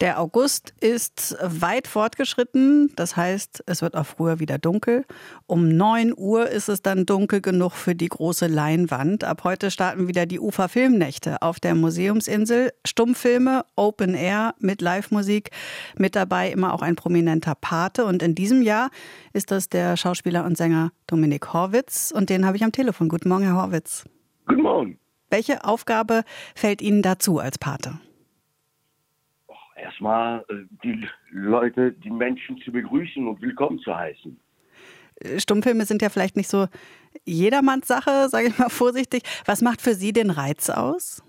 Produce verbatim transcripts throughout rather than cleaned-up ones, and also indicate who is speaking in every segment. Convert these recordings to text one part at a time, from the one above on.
Speaker 1: Der August ist weit fortgeschritten, das heißt, es wird auch früher wieder dunkel. Um neun Uhr ist es dann dunkel genug für die große Leinwand. Ab heute starten wieder die Ufa Filmnächte auf der Museumsinsel. Stummfilme, Open Air mit Live-Musik, mit dabei immer auch ein prominenter Pate. Und in diesem Jahr ist das der Schauspieler und Sänger Dominik Horwitz. Und den habe ich am Telefon. Guten Morgen, Herr Horwitz.
Speaker 2: Guten Morgen.
Speaker 1: Welche Aufgabe fällt Ihnen dazu als Pate?
Speaker 2: Erstmal die Leute, die Menschen zu begrüßen und willkommen zu heißen.
Speaker 1: Stummfilme sind ja vielleicht nicht so jedermanns Sache, sage ich mal vorsichtig. Was macht für Sie den Reiz aus?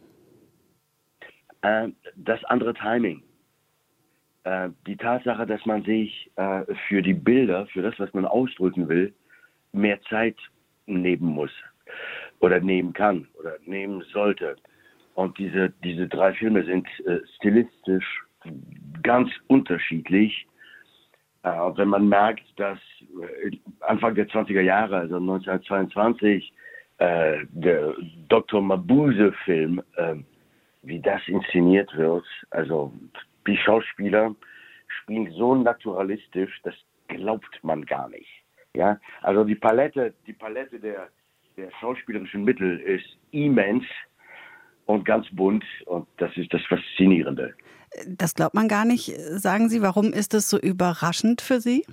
Speaker 2: Äh, das andere Timing. Äh, die Tatsache, dass man sich äh, für die Bilder, für das, was man ausdrücken will, mehr Zeit nehmen muss oder nehmen kann oder nehmen sollte. Und diese, diese drei Filme sind äh, stilistisch ganz unterschiedlich. Äh, wenn man merkt, dass äh, Anfang der zwanziger Jahre, also neunzehnhundertzweiundzwanzig, äh, der Doktor Mabuse-Film, äh, wie das inszeniert wird, also die Schauspieler spielen so naturalistisch, das glaubt man gar nicht. Ja, also die Palette, die Palette der, der schauspielerischen Mittel ist immens und ganz bunt, und das ist das Faszinierende.
Speaker 1: Das glaubt man gar nicht. Sagen Sie, warum ist es so überraschend für Sie?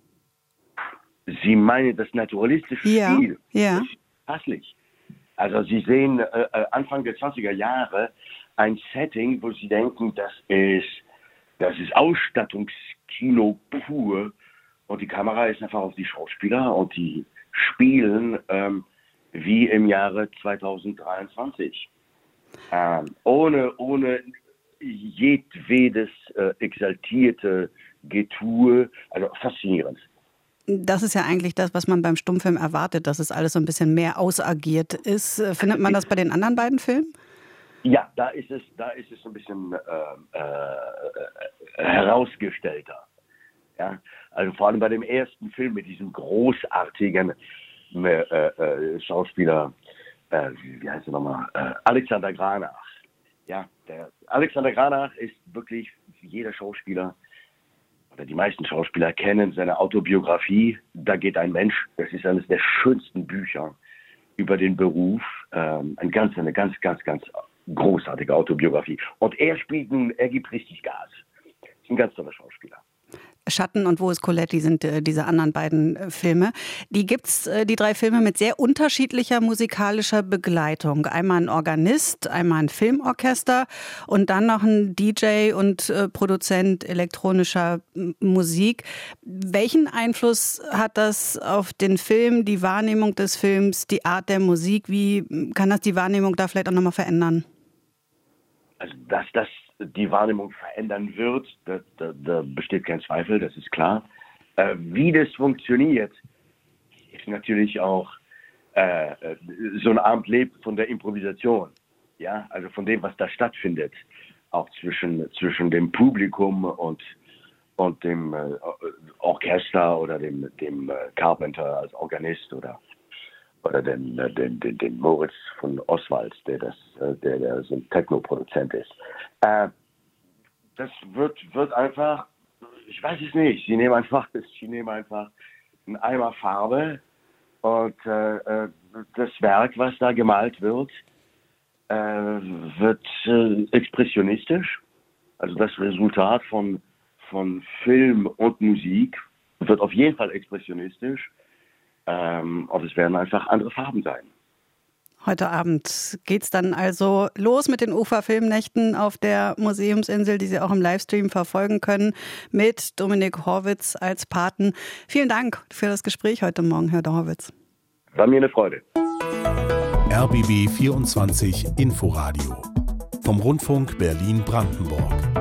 Speaker 2: Sie meinen das naturalistische
Speaker 1: ja,
Speaker 2: Spiel.
Speaker 1: Ja.
Speaker 2: Das ist passlich. Also Sie sehen äh, Anfang der zwanziger Jahre ein Setting, wo Sie denken, das ist, das ist Ausstattungskino pur, und die Kamera ist einfach auf die Schauspieler und die spielen ähm, wie im Jahre zweitausenddreiundzwanzig. Ähm, ohne, ohne jedwedes äh, exaltierte Getue, also faszinierend.
Speaker 1: Das ist ja eigentlich das, was man beim Stummfilm erwartet, dass es alles so ein bisschen mehr ausagiert ist. Findet man das bei den anderen beiden Filmen?
Speaker 2: Ja, da ist es, da ist es ein bisschen äh, äh, herausgestellter. Ja, also vor allem bei dem ersten Film mit diesem großartigen äh, äh, Schauspieler, äh, wie heißt er nochmal, äh, Alexander Granach. Ja, der Alexander Granach ist wirklich, jeder Schauspieler oder die meisten Schauspieler kennen seine Autobiografie. Da geht ein Mensch. Das ist eines der schönsten Bücher über den Beruf. Ähm, ein ganz, eine ganz, ganz, ganz großartige Autobiografie. Und er spielt nun, er gibt richtig Gas. Ist ein ganz toller Schauspieler.
Speaker 1: Schatten und Wo ist Colette sind äh, diese anderen beiden äh, Filme. Die gibt's, äh, die drei Filme, mit sehr unterschiedlicher musikalischer Begleitung. Einmal ein Organist, einmal ein Filmorchester und dann noch ein D J und äh, Produzent elektronischer M- Musik. Welchen Einfluss hat das auf den Film, die Wahrnehmung des Films, die Art der Musik? Wie kann das die Wahrnehmung da vielleicht auch nochmal verändern?
Speaker 2: Also, dass das die Wahrnehmung verändern wird, da, da, da besteht kein Zweifel, das ist klar. Äh, wie das funktioniert, ist natürlich auch, äh, so ein Abend lebt von der Improvisation, ja, also von dem, was da stattfindet, auch zwischen, zwischen dem Publikum und, und dem äh, Orchester oder dem, dem äh, Carpenter als Organist oder oder den, den, den, den Moritz von Oswald, der das, der, der so ein Techno-Produzent ist. Äh, das wird, wird einfach, ich weiß es nicht, sie nehmen einfach, sie nehmen einfach einen Eimer Farbe und äh, das Werk, was da gemalt wird, äh, wird äh, expressionistisch. Also das Resultat von, von Film und Musik wird auf jeden Fall expressionistisch. Ähm, und es werden einfach andere Farben sein.
Speaker 1: Heute Abend geht's dann also los mit den Ufa Filmnächten auf der Museumsinsel, die Sie auch im Livestream verfolgen können, mit Dominik Horwitz als Paten. Vielen Dank für das Gespräch heute Morgen, Herr Horwitz.
Speaker 2: War mir eine Freude.
Speaker 3: R B B vierundzwanzig Inforadio vom Rundfunk Berlin-Brandenburg.